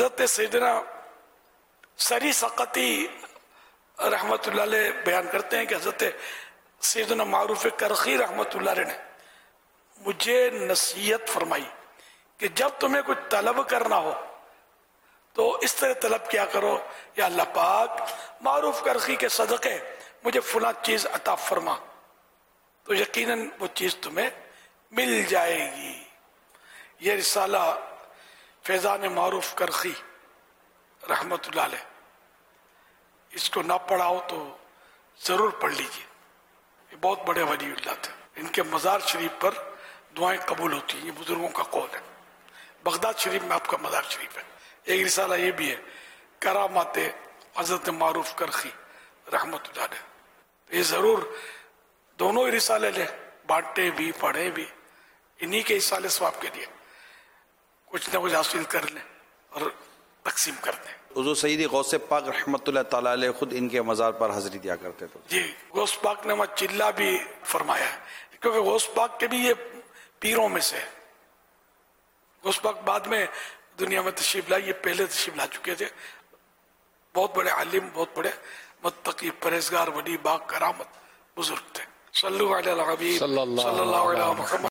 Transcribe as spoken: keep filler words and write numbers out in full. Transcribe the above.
حضرت سیدنا سری سقطی رحمت اللہ علیہ بیان کرتے ہیں کہ حضرت سیدنا معروف کرخی رحمت اللہ علیہ نے مجھے نصیحت فرمائی کہ جب تمہیں کچھ طلب کرنا ہو تو اس طرح طلب کیا کرو، یا اللہ پاک معروف کرخی کے صدقے مجھے فلاں چیز عطا فرما، تو یقیناً وہ چیز تمہیں مل جائے گی۔ یہ رسالہ فیضان معروف کرخی رحمت اللہ علیہ، اس کو نہ پڑھاؤ تو ضرور پڑھ لیجیے۔ یہ بہت بڑے ولی اللہ تھے، ان کے مزار شریف پر دعائیں قبول ہوتی ہیں، یہ بزرگوں کا قول ہے۔ بغداد شریف میں آپ کا مزار شریف ہے۔ ایک رسالہ یہ بھی ہے کرامات حضرت معروف کرخی رحمت اللہ علیہ، یہ ضرور دونوں ہی رسالے لیں، بانٹے بھی پڑھیں بھی، انہی کے رسالے ثواب کے لیے کچھ نہ کچھ حاصل کر لیں اور تقسیم کر دیں۔ حضور سیدی غوث پاک رحمت اللہ تعالیٰ علیہ خود ان کے مزار پر حاضری دیا کرتے تھے۔ جی، غوث پاک نے وہاں چلہ بھی فرمایا ہے، کیونکہ غوث پاک کے بھی یہ پیروں میں سے ہے۔ غوث پاک بعد میں دنیا میں تشریف لائے، یہ پہلے تشریف لا چکے تھے، بہت بڑے عالم، بہت بڑے متقی، پرہیزگار، ولی، با کرامت بزرگ تھے۔ صلو علی الحبیب صلی اللہ علیہ محمد۔